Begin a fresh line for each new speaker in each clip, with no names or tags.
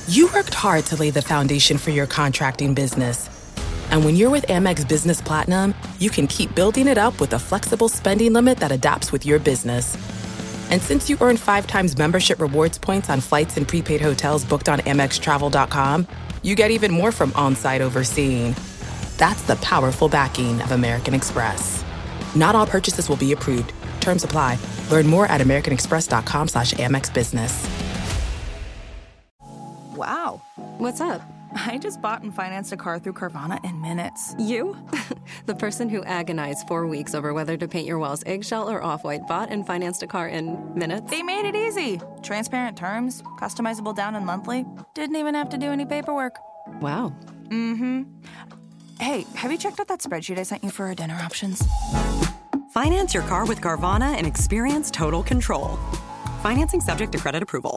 You worked hard to lay the foundation for your contracting business. And when you're with Amex Business Platinum, you can keep building it up with a flexible spending limit that adapts with your business. And since you earn 5 times membership rewards points on flights and prepaid hotels booked on AmexTravel.com, you get even more from on-site overseeing. That's the powerful backing of American Express. Not all purchases will be approved. Terms apply. Learn more at americanexpress.com/Amex Business.
Wow.
What's up?
I just bought and financed a car through Carvana in minutes.
You? The person who agonized 4 weeks over whether to paint your walls eggshell or off-white bought and financed a car in minutes?
They made it easy. Transparent terms, customizable down and monthly. Didn't even have to do any paperwork.
Wow.
Mm-hmm. Hey, have you checked out that spreadsheet I sent you for our dinner options?
Finance your car with Carvana and experience total control. Financing subject to credit approval.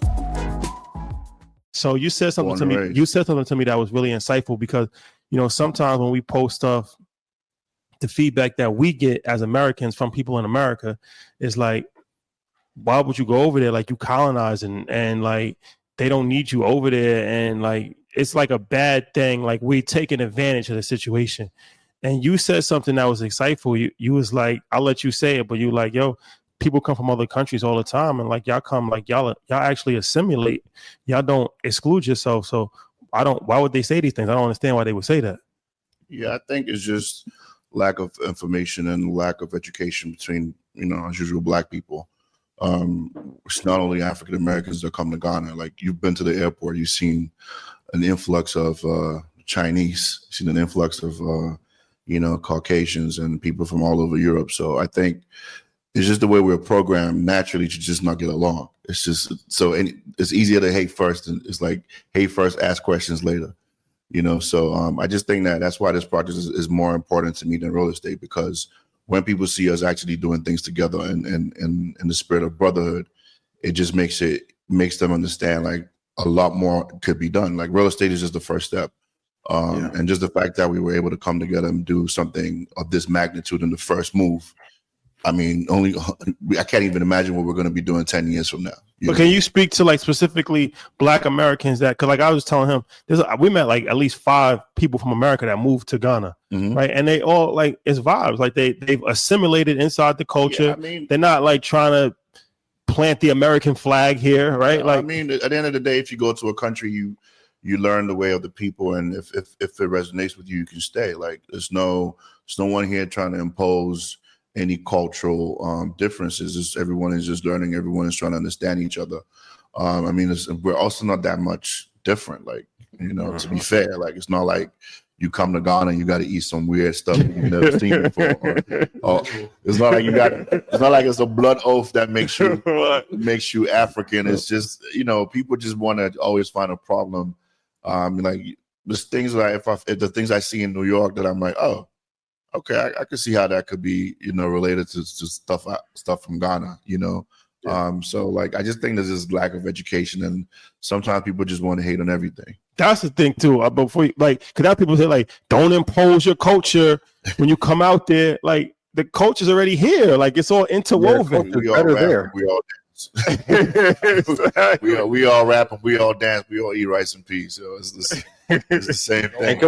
So you said something to me. You said something to me that was really insightful because, sometimes when we post stuff, the feedback that we get as Americans from people in America is like, why would you go over there? Like, you colonizing and like they don't need you over there. And like, it's like a bad thing. Like, we're taking advantage of the situation. And you said something that was insightful. You was like, I'll let you say it, but you like, yo, people come from other countries all the time, and like y'all come, like y'all actually assimilate. Y'all don't exclude yourself. So why would they say these things? I don't understand why they would say that.
Yeah, I think it's just lack of information and lack of education between, as usual, Black people. It's not only African Americans that come to Ghana. Like, you've been to the airport, you've seen an influx of Chinese, you've seen an influx of Caucasians and people from all over Europe. So I think it's just the way we're programmed naturally to just not get along. It's just it's easier to hate first, and it's like hate first, ask questions later. So I just think that's why this project is more important to me than real estate, because when people see us actually doing things together and in the spirit of brotherhood, it just makes them understand like a lot more could be done. Like, real estate is just the first step. And just the fact that we were able to come together and do something of this magnitude in the first move. I mean, I can't even imagine what we're going to be doing 10 years from now.
But can you speak to like specifically Black Americans because like I was telling him, we met like at least 5 people from America that moved to Ghana, right? And they all like, it's vibes. Like they've assimilated inside the culture. Yeah, I mean, they're not like trying to plant the American flag here, right? Like, I
mean, at the end of the day, if you go to a country, you learn the way of the people, and if it resonates with you, you can stay. Like, there's no one here trying to impose any cultural differences. Everyone is just learning. Everyone is trying to understand each other. I mean, we're also not that much different. Like, to be fair, like, it's not like you come to Ghana and you got to eat some weird stuff you've never seen before. Or it's not like it's not like it's a blood oath that makes you African. It's just, people just want to always find a problem. Like, there's things like if the things I see in New York that I'm like, oh, okay, I can see how that could be, related to stuff from Ghana, Yeah. So like, I just think there's this lack of education, and sometimes people just want to hate on everything.
That's the thing too. Before because that people say like, don't impose your culture when you come out there. Like, the culture's already here. Like, it's all interwoven.
We all rap, we all dance. we all rap and we all dance. We all eat rice and peas. So it's the same thing.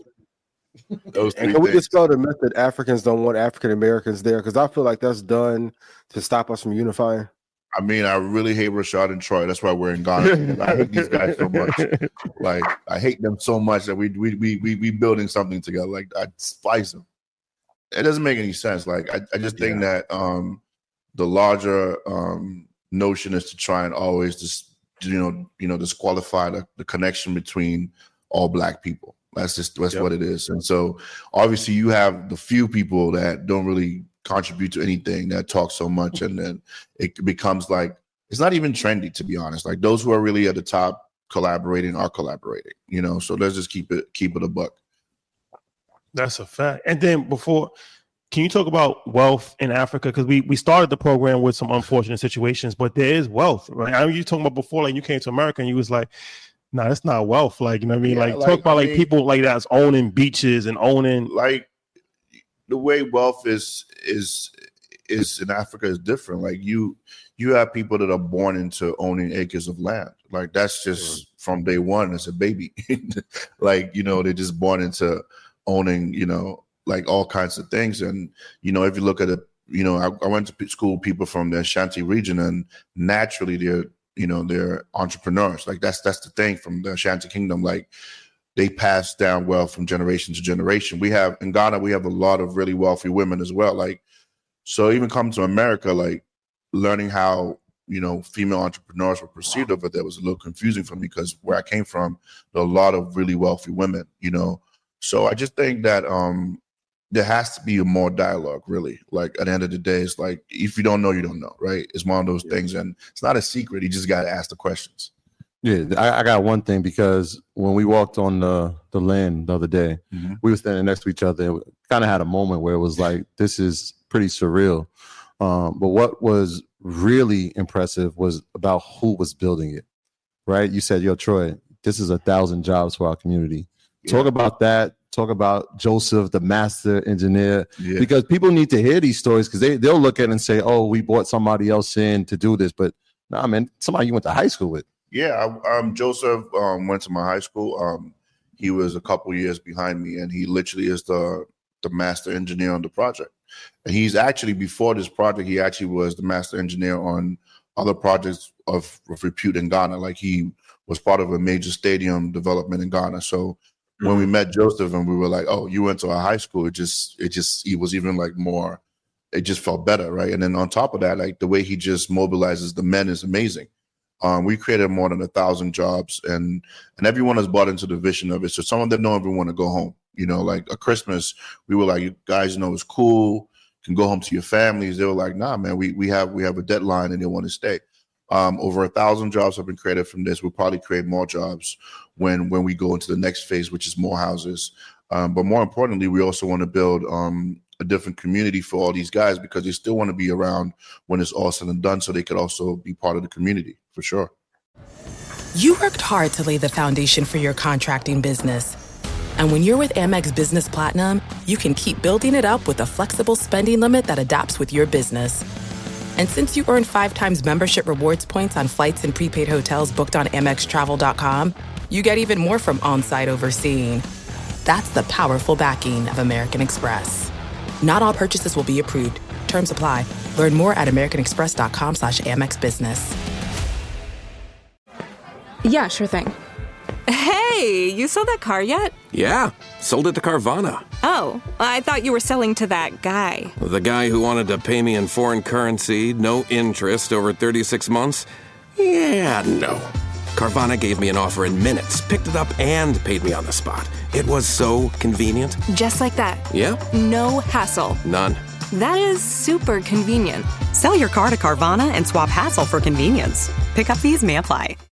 And can we dispel the myth that Africans don't want African Americans there? Because I feel like that's done to stop us from unifying.
I mean, I really hate Rashad and Troy. That's why we're in Ghana. I hate these guys so much. Like, I hate them so much that we building something together. Like, I despise them. It doesn't make any sense. Like, I just think that the larger notion is to try and always just disqualify the connection between all Black people. That's what it is. And so obviously you have the few people that don't really contribute to anything, that talk so much, and then it becomes like, it's not even trendy, to be honest. Like, those who are really at the top collaborating are collaborating, so let's just keep it a buck.
That's a fact. And then can you talk about wealth in Africa? Because we started the program with some unfortunate situations, but there is wealth, right? I mean, you talking about before, like, you came to America and you was like, no, that's not wealth. Like, you know what I mean? Yeah, talk about people like that's owning beaches and owning,
like, the way wealth is in Africa is different. Like, you have people that are born into owning acres of land. Like, that's just from day one as a baby. Like, you know, they're just born into owning, you know, like all kinds of things. And, you know, if you look at it, you know, I went to school with people from the Ashanti region, and naturally they're entrepreneurs. Like that's the thing from the Ashanti Kingdom. Like they pass down wealth from generation to generation. In Ghana, we have a lot of really wealthy women as well. Like, so even coming to America, like learning how, you know, female entrepreneurs were perceived over there was a little confusing for me, because where I came from, there are a lot of really wealthy women, you know. So I just think that there has to be a more dialogue, really. Like at the end of the day, it's like, if you don't know, you don't know, right? It's one of those things, and it's not a secret. You just got to ask the questions.
Yeah, I got one thing, because when we walked on the land the other day, we were standing next to each other, and kind of had a moment where it was like, this is pretty surreal. But what was really impressive was about who was building it, right? You said, yo, Troy, this is 1,000 jobs for our community. Yeah. Talk about that. Talk about Joseph, the master engineer, because people need to hear these stories, because they'll look at it and say, oh, we brought somebody else in to do this. But nah, man, somebody you went to high school with.
Yeah, Joseph went to my high school. He was a couple years behind me, and he literally is the master engineer on the project. And he's actually, before this project, he actually was the master engineer on other projects of repute in Ghana. Like he was part of a major stadium development in Ghana. So when we met Joseph and we were like, oh, you went to our high school, it was even like more, it just felt better, right? And then on top of that, like the way he just mobilizes the men is amazing. We created more than 1,000 jobs, and everyone has bought into the vision of it. So some of them don't even want to go home. You know, like at Christmas, we were like, you guys, you know, it's cool, you can go home to your families. They were like, nah, man, we have a deadline, and they want to stay. Over 1,000 jobs have been created from this. We'll probably create more jobs when we go into the next phase, which is more houses. But more importantly, we also want to build a different community for all these guys, because they still want to be around when it's all said and done, so they could also be part of the community, for sure.
You worked hard to lay the foundation for your contracting business. And when you're with Amex Business Platinum, you can keep building it up with a flexible spending limit that adapts with your business. And since you earn 5 times membership rewards points on flights and prepaid hotels booked on AmexTravel.com, you get even more from on-site overseeing. That's the powerful backing of American Express. Not all purchases will be approved. Terms apply. Learn more at americanexpress.com/Amex Business.
Yeah, sure thing.
Hey, you sold that car yet?
Yeah, sold it to Carvana.
Oh, I thought you were selling to that guy.
The guy who wanted to pay me in foreign currency, no interest, over 36 months? Yeah, no. Carvana gave me an offer in minutes, picked it up, and paid me on the spot. It was so convenient.
Just like that.
Yeah.
No hassle.
None.
That is super convenient.
Sell your car to Carvana and swap hassle for convenience. Pickup fees may apply.